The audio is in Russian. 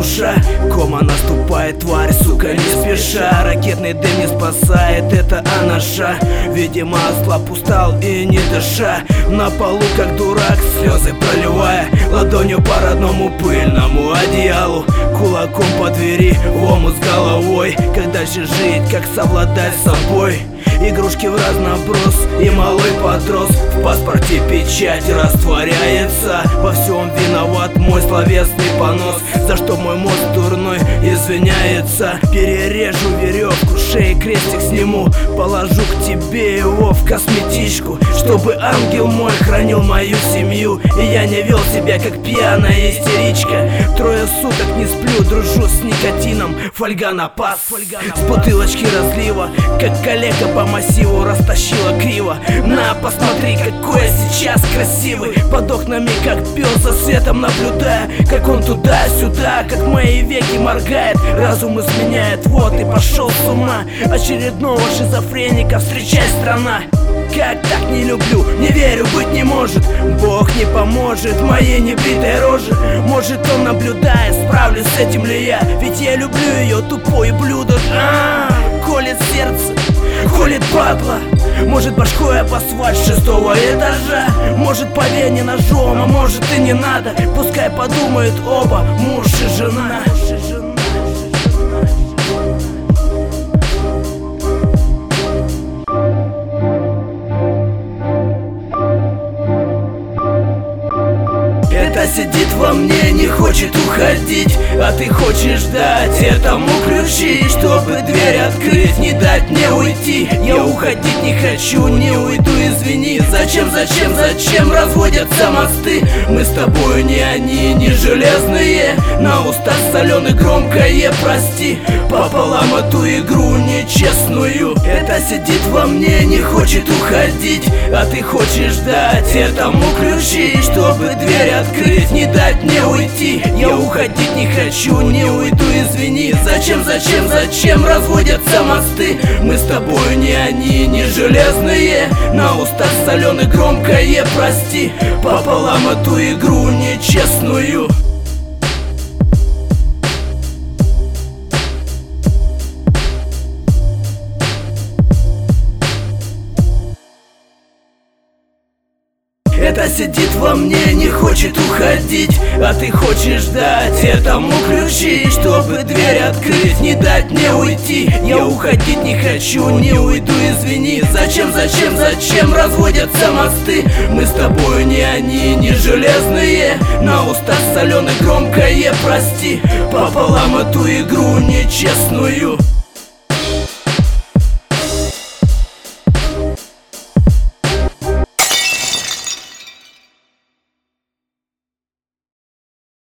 душа. Кома наступает, тварь, сука, не спеша. Ракетный дым не спасает, это анаша. Видимо, ослаб, устал и не дыша. На полу, как дурак, слезы проливая, ладонью по родному пыльному одеялу, кулаком по двери, в омут с головой. Как дальше жить, как совладать с собой? Игрушки в разноброс, и малой подрос. В паспорте печать растворяется. Во всем виноват мой словесный понос, за что мой мозг дурной извиняется. Перережу веревку, шеи крестик сниму, положу к тебе его в косметичку, чтобы ангел мой хранил мою семью, и я не вел себя как пьяная истеричка. 3 суток не сплю, дружу с никотином. Фольга на пас, с бутылочки разлива, как калека по массиву растащила криво. На, посмотри, какой я сейчас красивый. Под окнами, как пес, за светом наблюдая, как он туда-сюда, как мои веки моргает. Разум изменяет, вот и пошел с ума. Очередного шизофреника встречай, страна. Как так не люблю, не верю, быть не может. Бог не поможет моей небритой роже. Может, он наблюдает, справлюсь с этим ли я? Ведь я люблю ее, тупой ублюдок. Колет сердце, колет падла. Может, башкой об асфальт с 6-го этажа. Может, по вене ножом, а может и не надо. Пускай подумают оба, муж и жена. Это сидит во мне, не хочет уходить, а ты хочешь дать этому ключи, чтобы дверь открыть, не дать мне уйти. Я уходить не хочу, не уйду, извини. Зачем разводятся мосты? Мы с тобой не они, не железные. На устах соленый громкое прости. Пополам эту игру нечестную. Это сидит во мне, не хочет уходить, а ты хочешь дать этому ключи, чтобы дверь открыть, не дать мне уйти. Я уходить не хочу, не уйду, извини. Зачем разводятся мосты? Мы с тобой не они, не железные. На устах соленый громкое прости. Пополам эту игру нечестную. Это сидит во мне, не хочет уходить, а ты хочешь дать этому ключи, чтобы дверь открыть, не дать мне уйти. Я уходить не хочу, не уйду, извини. Зачем разводятся мосты? Мы с тобой не они, не железные. На устах соленый громкое прости. Пополам эту игру нечестную.